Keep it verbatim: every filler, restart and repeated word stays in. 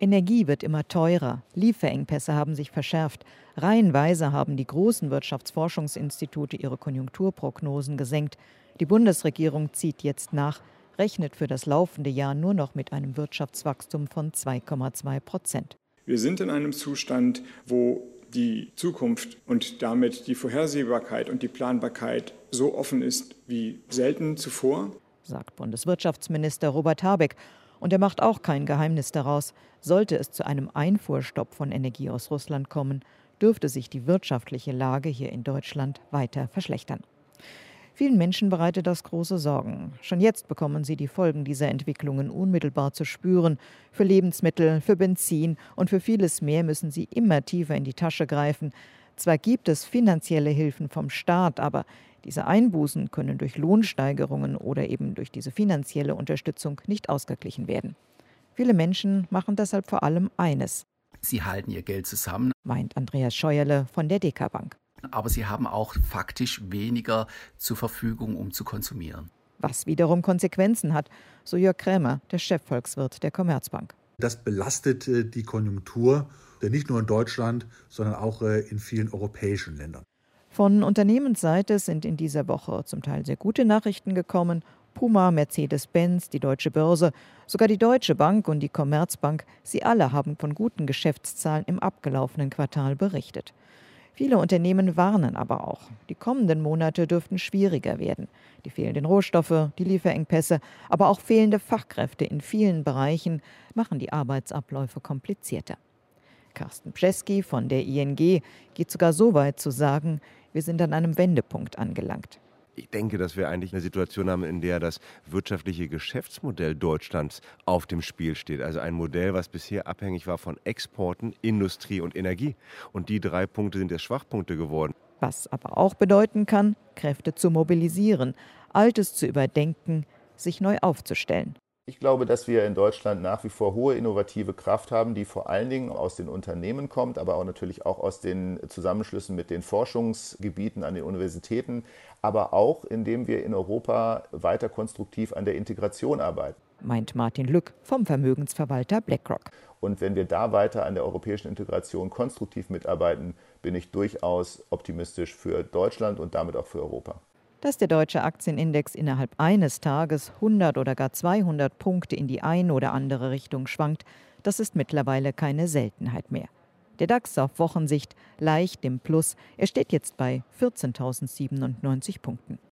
Energie wird immer teurer, Lieferengpässe haben sich verschärft. Reihenweise haben die großen Wirtschaftsforschungsinstitute ihre Konjunkturprognosen gesenkt. Die Bundesregierung zieht jetzt nach, rechnet für das laufende Jahr nur noch mit einem Wirtschaftswachstum von zwei Komma zwei Prozent. Wir sind in einem Zustand, wo die Zukunft und damit die Vorhersehbarkeit und die Planbarkeit so offen ist wie selten zuvor, sagt Bundeswirtschaftsminister Robert Habeck. Und er macht auch kein Geheimnis daraus. Sollte es zu einem Einfuhrstopp von Energie aus Russland kommen, dürfte sich die wirtschaftliche Lage hier in Deutschland weiter verschlechtern. Vielen Menschen bereitet das große Sorgen. Schon jetzt bekommen sie die Folgen dieser Entwicklungen unmittelbar zu spüren. Für Lebensmittel, für Benzin und für vieles mehr müssen sie immer tiefer in die Tasche greifen. Zwar gibt es finanzielle Hilfen vom Staat, aber diese Einbußen können durch Lohnsteigerungen oder eben durch diese finanzielle Unterstützung nicht ausgeglichen werden. Viele Menschen machen deshalb vor allem eines. Sie halten ihr Geld zusammen, meint Andreas Scheuerle von der D K Bank. Aber sie haben auch faktisch weniger zur Verfügung, um zu konsumieren. Was wiederum Konsequenzen hat, so Jörg Krämer, der Chefvolkswirt der Commerzbank. Das belastet die Konjunktur, nicht nur in Deutschland, sondern auch in vielen europäischen Ländern. Von Unternehmensseite sind in dieser Woche zum Teil sehr gute Nachrichten gekommen. Puma, Mercedes-Benz, die Deutsche Börse, sogar die Deutsche Bank und die Commerzbank, sie alle haben von guten Geschäftszahlen im abgelaufenen Quartal berichtet. Viele Unternehmen warnen aber auch, die kommenden Monate dürften schwieriger werden. Die fehlenden Rohstoffe, die Lieferengpässe, aber auch fehlende Fachkräfte in vielen Bereichen machen die Arbeitsabläufe komplizierter. Carsten Pschesky von der I N G geht sogar so weit zu sagen, wir sind an einem Wendepunkt angelangt. Ich denke, dass wir eigentlich eine Situation haben, in der das wirtschaftliche Geschäftsmodell Deutschlands auf dem Spiel steht. Also ein Modell, was bisher abhängig war von Exporten, Industrie und Energie. Und die drei Punkte sind jetzt Schwachpunkte geworden. Was aber auch bedeuten kann, Kräfte zu mobilisieren, Altes zu überdenken, sich neu aufzustellen. Ich glaube, dass wir in Deutschland nach wie vor hohe innovative Kraft haben, die vor allen Dingen aus den Unternehmen kommt, aber auch natürlich auch aus den Zusammenschlüssen mit den Forschungsgebieten an den Universitäten, aber auch indem wir in Europa weiter konstruktiv an der Integration arbeiten. Meint Martin Lück vom Vermögensverwalter BlackRock. Und wenn wir da weiter an der europäischen Integration konstruktiv mitarbeiten, bin ich durchaus optimistisch für Deutschland und damit auch für Europa. Dass der deutsche Aktienindex innerhalb eines Tages hundert oder gar zweihundert Punkte in die eine oder andere Richtung schwankt, das ist mittlerweile keine Seltenheit mehr. Der DAX auf Wochensicht leicht im Plus, er steht jetzt bei vierzehntausendsiebenundneunzig Punkten.